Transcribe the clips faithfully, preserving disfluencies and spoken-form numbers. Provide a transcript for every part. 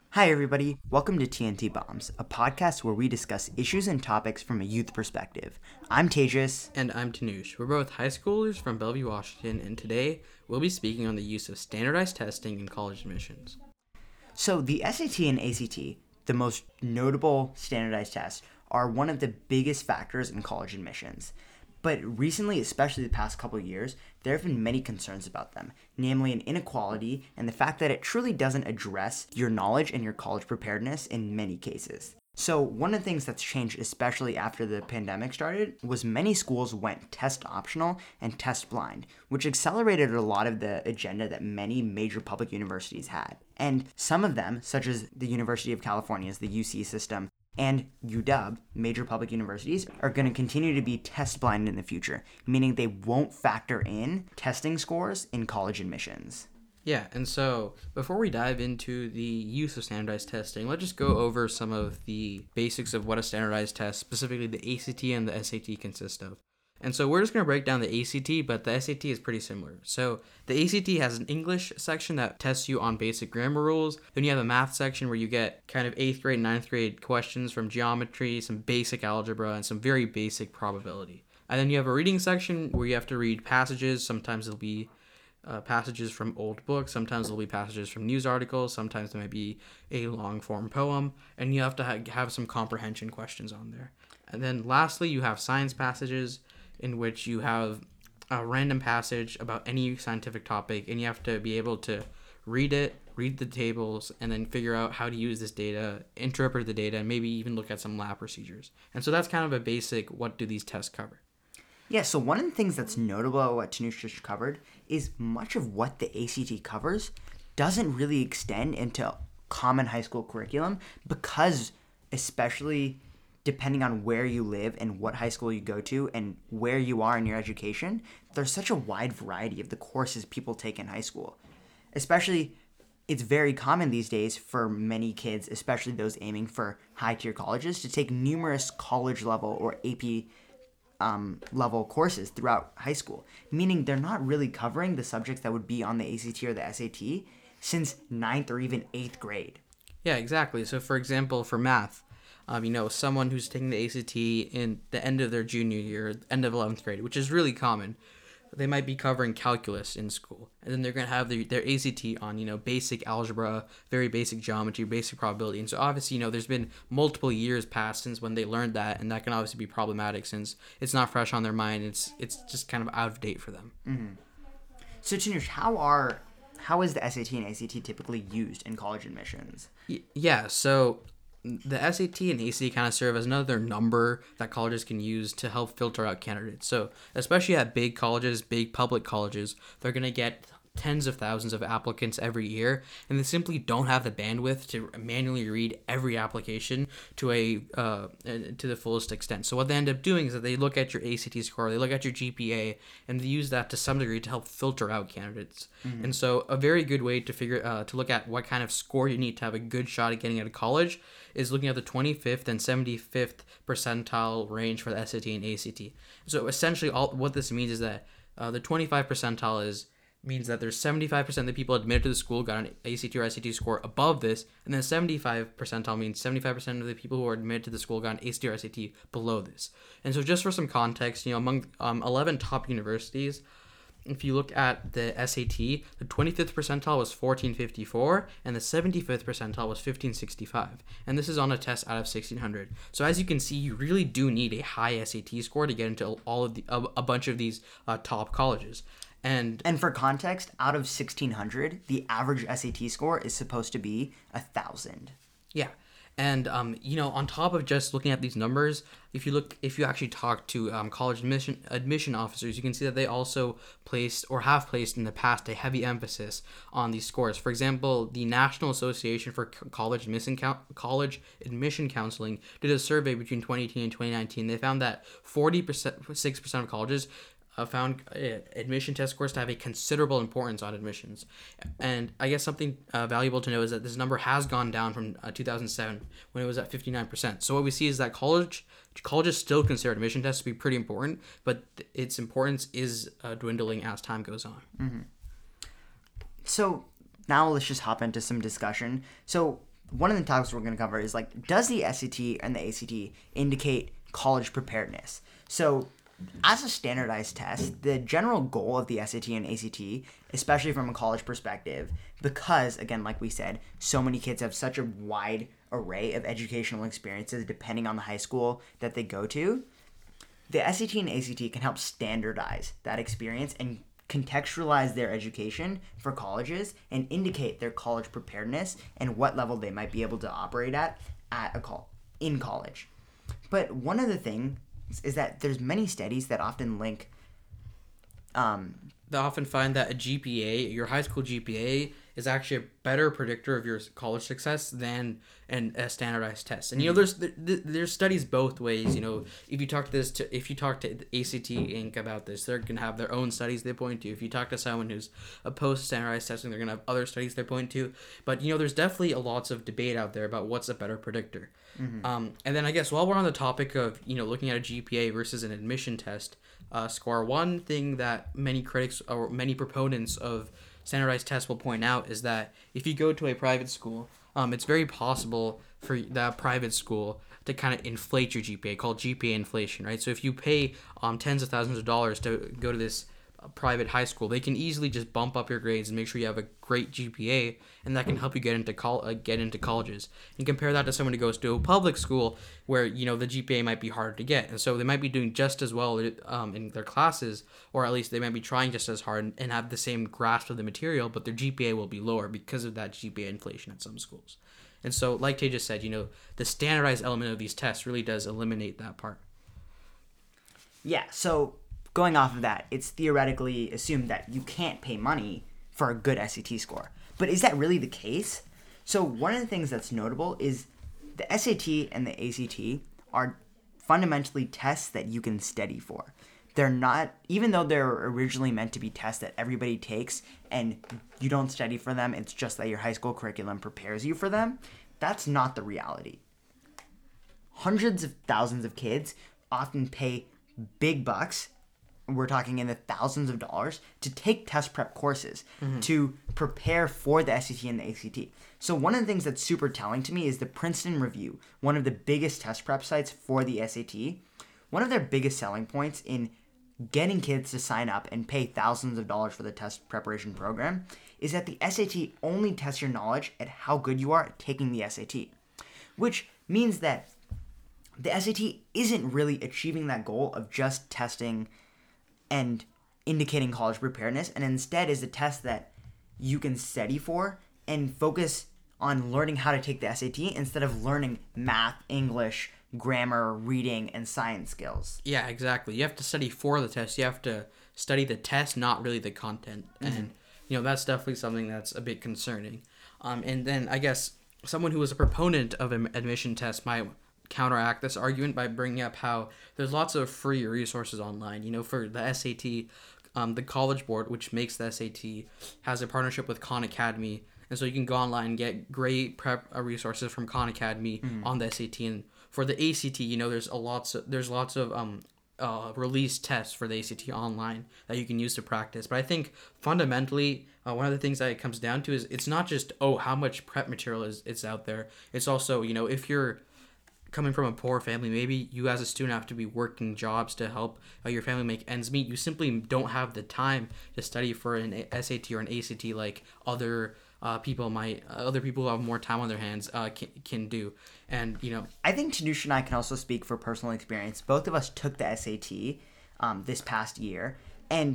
Hi, everybody. Welcome to T N T Bombs, a podcast where we discuss issues and topics from a youth perspective. I'm Tejas. And I'm Tanush. We're both high schoolers from Bellevue, Washington, and today we'll be speaking on the use of standardized testing in college admissions. So, the S A T and A C T, the most notable standardized tests, are one of the biggest factors in college admissions. But recently, especially the past couple of years, there have been many concerns about them, namely an inequality and the fact that it truly doesn't address your knowledge and your college preparedness in many cases. So one of the things that's changed, especially after the pandemic started, was many schools went test optional and test blind, which accelerated a lot of the agenda that many major public universities had. And some of them, such as the University of California's, the U C system, and U W, major public universities, are going to continue to be test blind in the future, meaning they won't factor in testing scores in college admissions. Yeah, and so before we dive into the use of standardized testing, let's just go over some of the basics of what a standardized test, specifically the A C T and the S A T, consist of. And so we're just going to break down the A C T, but the S A T is pretty similar. So the A C T has an English section that tests you on basic grammar rules. Then you have a math section where you get kind of eighth grade, ninth grade questions from geometry, some basic algebra, and some very basic probability. And then you have a reading section where you have to read passages. Sometimes it'll be uh, passages from old books. Sometimes it'll be passages from news articles. Sometimes it might be a long form poem. And you have to ha- have some comprehension questions on there. And then lastly, you have science passages, in which you have a random passage about any scientific topic, and you have to be able to read it, read the tables, and then figure out how to use this data, interpret the data, and maybe even look at some lab procedures. And so that's kind of a basic, what do these tests cover? Yeah, so one of the things that's notable about what Tanush just covered is much of what the A C T covers doesn't really extend into common high school curriculum because, especially depending on where you live and what high school you go to and where you are in your education, there's such a wide variety of the courses people take in high school. Especially, it's very common these days for many kids, especially those aiming for high-tier colleges, to take numerous college-level or A P um, level courses throughout high school, meaning they're not really covering the subjects that would be on the A C T or the S A T since ninth or even eighth grade. Yeah, exactly. So, for example, for math, Um, you know, someone who's taking the A C T in the end of their junior year, end of eleventh grade, which is really common. They might be covering calculus in school, and then they're going to have their, their A C T on, you know, basic algebra, very basic geometry, basic probability. And so obviously, you know, there's been multiple years past since when they learned that, and that can obviously be problematic since it's not fresh on their mind. It's it's just kind of out of date for them. Mm-hmm. So, Tanush, how are how is the S A T and A C T typically used in college admissions? Y- yeah, so the S A T and A C T kind of serve as another number that colleges can use to help filter out candidates. So especially at big colleges, big public colleges, they're going to get tens of thousands of applicants every year, and they simply don't have the bandwidth to manually read every application to a uh, to the fullest extent. So what they end up doing is that they look at your A C T score, they look at your G P A, and they use that to some degree to help filter out candidates. Mm-hmm. And so a very good way to figure uh, to look at what kind of score you need to have a good shot at getting out of college is looking at the twenty-fifth and seventy-fifth percentile range for the S A T and A C T. So essentially, all what this means is that uh, the twenty-five percentile is means that there's seventy-five percent of the people admitted to the school got an A C T or S A T score above this, and then seventy-five percentile means seventy-five percent of the people who are admitted to the school got an A C T or S A T below this. And so just for some context, you know, among um, eleven top universities, if you look at the S A T, the twenty-fifth percentile was fourteen fifty-four, and the seventy-fifth percentile was fifteen sixty-five. And this is on a test out of sixteen hundred. So as you can see, you really do need a high S A T score to get into all of the a, a bunch of these uh, top colleges. And and for context, out of sixteen hundred, the average S A T score is supposed to be one thousand. Yeah. And, um, you know, on top of just looking at these numbers, if you look, if you actually talk to um, college admission admission officers, you can see that they also placed or have placed in the past a heavy emphasis on these scores. For example, the National Association for College Admission, College Admission Counseling did a survey between twenty eighteen and twenty nineteen. They found that forty-six percent of colleges Uh, found uh, admission test scores to have a considerable importance on admissions. And I guess something uh, valuable to know is that this number has gone down from uh, two thousand seven when it was at fifty-nine percent. So what we see is that college colleges still consider admission tests to be pretty important, but th- its importance is uh, dwindling as time goes on. Mm-hmm. So now let's just hop into some discussion. So one of the topics we're going to cover is like, does the S A T and the A C T indicate college preparedness? So as a standardized test, the general goal of the S A T and A C T, especially from a college perspective, because, again, like we said, so many kids have such a wide array of educational experiences depending on the high school that they go to, the S A T and A C T can help standardize that experience and contextualize their education for colleges and indicate their college preparedness and what level they might be able to operate at at a call in college. But one of the things is that there's many studies that often link um, they often find that a G P A, your high school G P A, is actually a better predictor of your college success than an, a standardized test. And you know, there's there's studies both ways. You know, if you talk to this to if you talk to A C T Incorporated about this, they're gonna have their own studies they point to. If you talk to someone who's opposed to standardized testing, they're gonna have other studies they point to. But you know, there's definitely a lots of debate out there about what's a better predictor. Mm-hmm. Um, and then I guess while we're on the topic of you know looking at a G P A versus an admission test uh, score, one thing that many critics or many proponents of standardized tests will point out is that if you go to a private school, um, it's very possible for that private school to kind of inflate your G P A, called G P A inflation, right? So if you pay um, tens of thousands of dollars to go to this uh, private high school, they can easily just bump up your grades and make sure you have a great G P A, and that can help you get into col- uh, get into colleges. And compare that to someone who goes to a public school where, you know, the G P A might be harder to get. And so they might be doing just as well um, in their classes, or at least they might be trying just as hard and, and have the same grasp of the material, but their G P A will be lower because of that G P A inflation at some schools. And so, like Tay just said, you know, the standardized element of these tests really does eliminate that part. Yeah, so going off of that, it's theoretically assumed that you can't pay money for a good S A T score. But is that really the case? So one of the things that's notable is the S A T and the A C T are fundamentally tests that you can study for. They're not, even though they're originally meant to be tests that everybody takes and you don't study for them, it's just that your high school curriculum prepares you for them, that's not the reality. Hundreds of thousands of kids often pay big bucks, we're talking in the thousands of dollars, to take test prep courses mm-hmm. to prepare for the S A T and the A C T. So one of the things that's super telling to me is the Princeton Review, one of the biggest test prep sites for the S A T. One of their biggest selling points in getting kids to sign up and pay thousands of dollars for the test preparation program is that the S A T only tests your knowledge at how good you are at taking the S A T, which means that the S A T isn't really achieving that goal of just testing and indicating college preparedness, and instead is a test that you can study for and focus on learning how to take the S A T instead of learning math, English, grammar, reading, and science skills. Yeah, exactly. You have to study for the test. You have to study the test, not really the content. Mm-hmm. And, you know, that's definitely something that's a bit concerning. Um, and then I guess someone who was a proponent of an admission test might counteract this argument by bringing up how there's lots of free resources online. You know, for the S A T, um, the College Board, which makes the S A T, has a partnership with Khan Academy. And so you can go online and get great prep resources from Khan Academy mm-hmm. on the S A T. And for the A C T, you know, there's a lots of, there's lots of um uh released tests for the A C T online that you can use to practice. But I think fundamentally, uh, one of the things that it comes down to is it's not just, oh, how much prep material is it's out there. It's also, you know, if you're coming from a poor family, maybe you as a student have to be working jobs to help uh, your family make ends meet. You simply don't have the time to study for an S A T or an A C T like other uh, people might, uh, other people who have more time on their hands uh, can, can do. And, you know, I think Tanush and I can also speak for personal experience. Both of us took the S A T um, this past year, and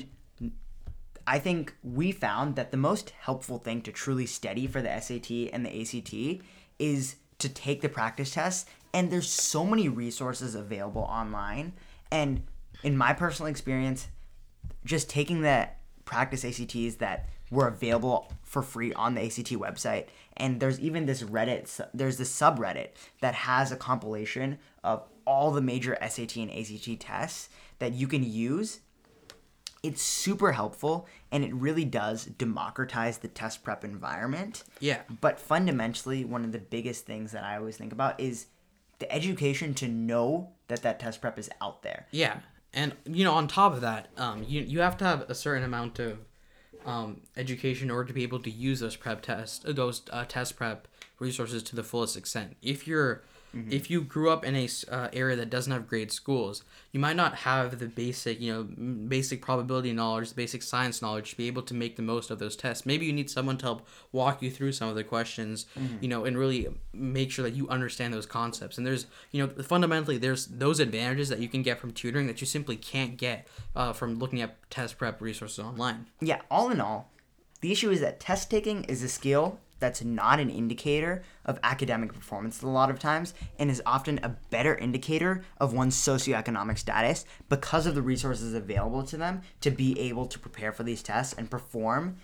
I think we found that the most helpful thing to truly study for the S A T and the A C T is to take the practice tests. And there's so many resources available online. And in my personal experience, just taking the practice A C Ts that were available for free on the A C T website, and there's even this Reddit, there's this subreddit that has a compilation of all the major S A T and A C T tests that you can use. It's super helpful, and it really does democratize the test prep environment. Yeah. But fundamentally, one of the biggest things that I always think about is the education to know that that test prep is out there. Yeah. And, you know, on top of that, um, you you have to have a certain amount of um, education in order to be able to use those prep tests, those uh, test prep resources to the fullest extent. If you're Mm-hmm. If you grew up in a uh, area that doesn't have great schools, you might not have the basic, you know, basic probability knowledge, the basic science knowledge to be able to make the most of those tests. Maybe you need someone to help walk you through some of the questions, mm-hmm. you know, and really make sure that you understand those concepts. And there's, you know, fundamentally, there's those advantages that you can get from tutoring that you simply can't get uh, from looking at test prep resources online. Yeah, all in all, the issue is that test taking is a skill that's not an indicator of academic performance a lot of times, and is often a better indicator of one's socioeconomic status because of the resources available to them to be able to prepare for these tests and perform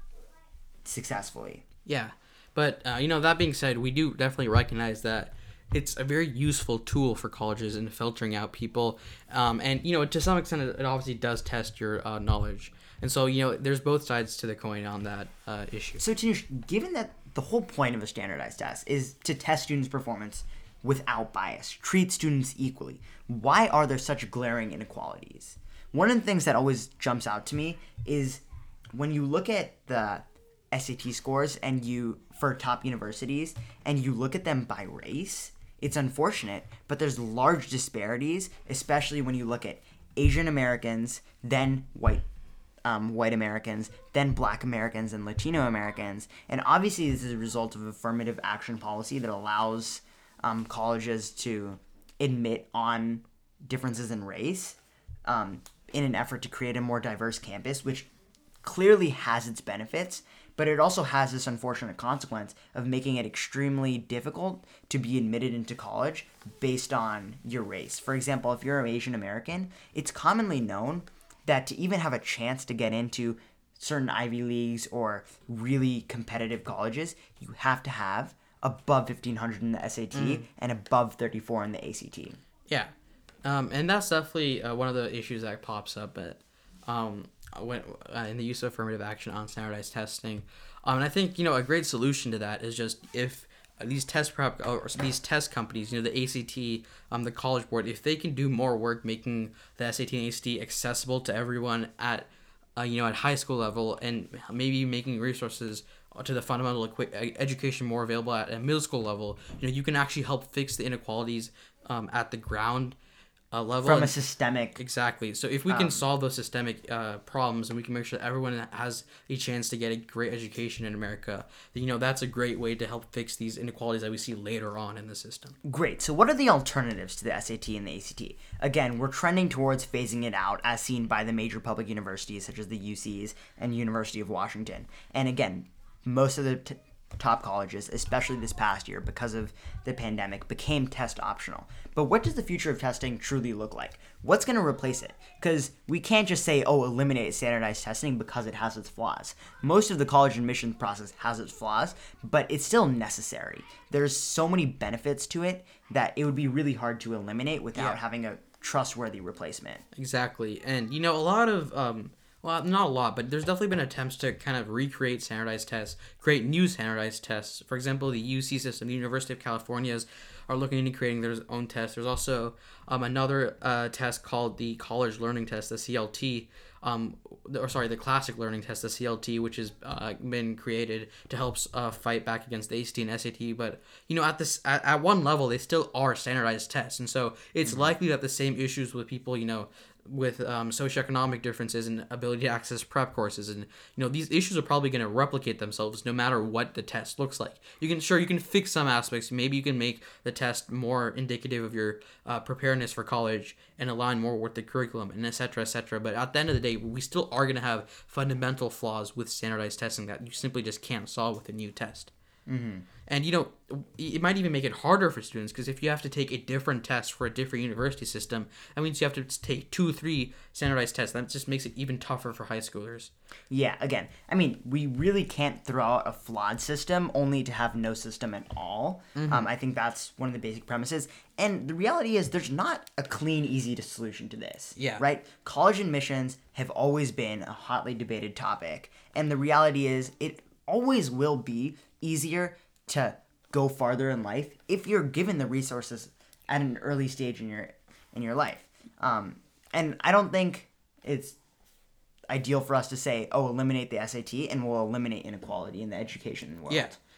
successfully. Yeah, but uh, you know, that being said, we do definitely recognize that it's a very useful tool for colleges in filtering out people, um, and you know, to some extent, it obviously does test your uh, knowledge. And so, you know, there's both sides to the coin on that uh, issue. So, Tanush, given that the whole point of a standardized test is to test students' performance without bias, treat students equally, why are there such glaring inequalities? One of the things that always jumps out to me is when you look at the S A T scores and you for top universities and you look at them by race, it's unfortunate, but there's large disparities, especially when you look at Asian Americans, then white Um, white Americans, then Black Americans and Latino Americans. And obviously this is a result of affirmative action policy that allows um, colleges to admit on differences in race um, in an effort to create a more diverse campus, which clearly has its benefits, but it also has this unfortunate consequence of making it extremely difficult to be admitted into college based on your race. For example, if you're an Asian American, it's commonly known that to even have a chance to get into certain Ivy Leagues or really competitive colleges, you have to have above fifteen hundred in the S A T mm. and above thirty-four in the A C T. Yeah, um, and that's definitely uh, one of the issues that pops up at, um, when, uh, in the use of affirmative action on standardized testing. Um, and I think, you know, a great solution to that is just if these test prep or these test companies, you know, the A C T, um, the College Board, if they can do more work making the S A T and A C T accessible to everyone at, uh, you know, at high school level, and maybe making resources to the fundamental equi- education more available at a middle school level, you know, you can actually help fix the inequalities um, at the ground uh, level. From and, a systemic... Exactly. So if we can um, solve those systemic uh, problems and we can make sure that everyone has a chance to get a great education in America, then, you know, that's a great way to help fix these inequalities that we see later on in the system. Great. So what are the alternatives to the S A T and the A C T? Again, we're trending towards phasing it out as seen by the major public universities such as the U Cs and University of Washington. And again, most of the t- top colleges, especially this past year because of the pandemic, became test optional. But what does the future of testing truly look like? What's going to replace it? Because we can't just say, oh, eliminate standardized testing because it has its flaws. Most of the college admissions process has its flaws, but it's still necessary. There's so many benefits to it that it would be really hard to eliminate without yeah. having a trustworthy replacement. Exactly. And, you know, a lot of... Um Well, not a lot, but there's definitely been attempts to kind of recreate standardized tests, create new standardized tests. For example, the U C system, the University of California's are looking into creating their own test. There's also um, another uh, test called the College Learning Test, the C L T, um, or sorry, the Classic Learning Test, the C L T, which has uh, been created to help uh, fight back against the A C T and S A T. But, you know, at this at, at one level, they still are standardized tests. And so it's mm-hmm. likely that the same issues with people, you know, with um, socioeconomic differences and ability to access prep courses, and you know these issues are probably going to replicate themselves no matter what the test looks like. You can sure you can fix some aspects. Maybe you can make the test more indicative of your uh, preparedness for college and align more with the curriculum, and et cetera, et cetera. But at the end of the day, we still are going to have fundamental flaws with standardized testing that you simply just can't solve with a new test. Mm-hmm. And, you know, it might even make it harder for students because if you have to take a different test for a different university system, that means you have to take two, three standardized tests. That just makes it even tougher for high schoolers. Yeah, again, I mean, we really can't throw out a flawed system only to have no system at all. Mm-hmm. Um, I think that's one of the basic premises. And the reality is there's not a clean, easy solution to this. Yeah. Right? College admissions have always been a hotly debated topic. And the reality is it always will be easier to go farther in life if you're given the resources at an early stage in your in your life. Um, and I don't think it's ideal for us to say, oh, eliminate the S A T and we'll eliminate inequality in the education world. Yeah.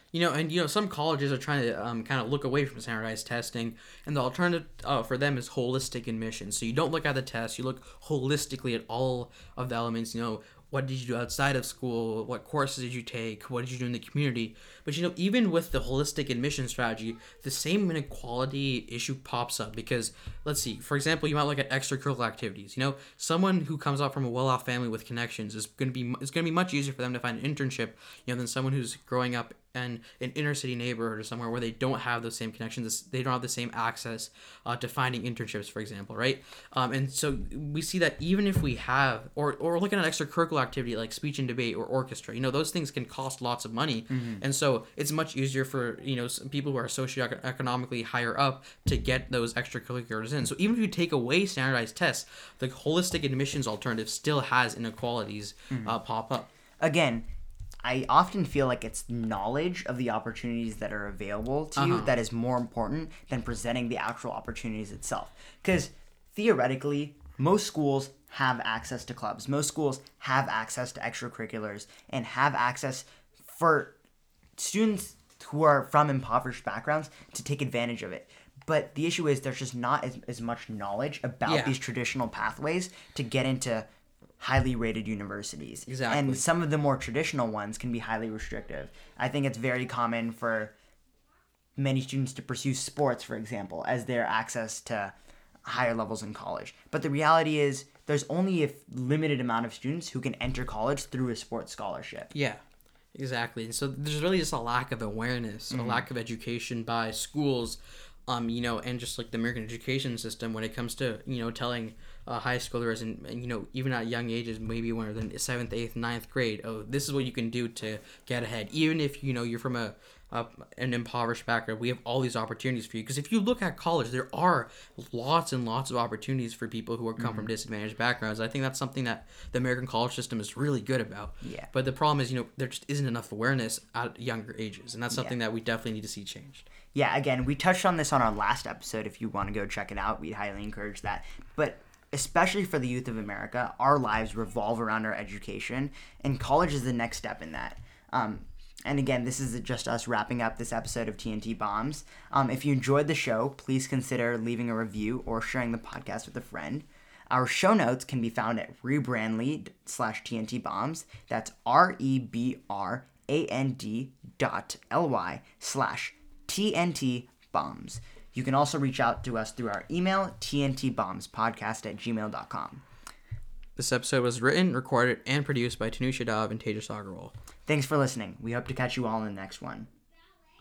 You know, and you know, some colleges are trying to um, kind of look away from standardized testing, and the alternative uh, for them is holistic admission. So you don't look at the test; you look holistically at all of the elements. You know, what did you do outside of school? What courses did you take? What did you do in the community? But you know, even with the holistic admission strategy, the same inequality issue pops up because, let's see, for example, you might look at extracurricular activities. You know, someone who comes out from a well-off family with connections is going to be it's going to be much easier for them to find an internship, you know, than someone who's growing up in an inner city neighborhood or somewhere where they don't have those same connections, they don't have the same access uh, to finding internships, for example, right? Um, and so we see that even if we have, or or looking at extracurricular activity like speech and debate or orchestra, you know, those things can cost lots of money, mm-hmm. and so it's much easier for, you know, some people who are socioeconomically higher up to get those extracurriculars in. So even if you take away standardized tests, the holistic admissions alternative still has inequalities mm-hmm. uh, pop up. Again, I often feel like it's knowledge of the opportunities that are available to uh-huh. you that is more important than presenting the actual opportunities itself. Because theoretically, most schools have access to clubs. Most schools have access to extracurriculars and have access for students who are from impoverished backgrounds to take advantage of it. But the issue is there's just not as, as much knowledge about yeah. these traditional pathways to get into highly rated universities. Exactly. And some of the more traditional ones can be highly restrictive. I think it's very common for many students to pursue sports, for example, as their access to higher levels in college. But the reality is there's only a limited amount of students who can enter college through a sports scholarship. Yeah, exactly. And so there's really just a lack of awareness, mm-hmm. a lack of education by schools, um, you know, and just like the American education system when it comes to, you know, telling uh, high schoolers and, and, you know, even at young ages, maybe when they're in the seventh, eighth, ninth grade, oh, this is what you can do to get ahead. Even if, you know, you're from a Uh, an impoverished background, we have all these opportunities for you. Because if you look at college, there are lots and lots of opportunities for people who are come mm-hmm. from disadvantaged backgrounds. I think that's something that the American college system is really good about. Yeah. But the problem is, you know, there just isn't enough awareness at younger ages, and that's something yeah. that we definitely need to see changed. Yeah. Again, we touched on this on our last episode. If you want to go check it out, we'd highly encourage that. But especially for the youth of America, our lives revolve around our education, and college is the next step in that. Um, And again, this is just us wrapping up this episode of T N T Bombs. Um, if you enjoyed the show, please consider leaving a review or sharing the podcast with a friend. Our show notes can be found at rebrandly slash T N T Bombs. That's R-E-B-R-A-N-D dot L-Y slash T N T Bombs. You can also reach out to us through our email, tntbombspodcast at gmail dot com. This episode was written, recorded, and produced by Tanusha Dav and Tejas Agarwal. Thanks for listening. We hope to catch you all in the next one.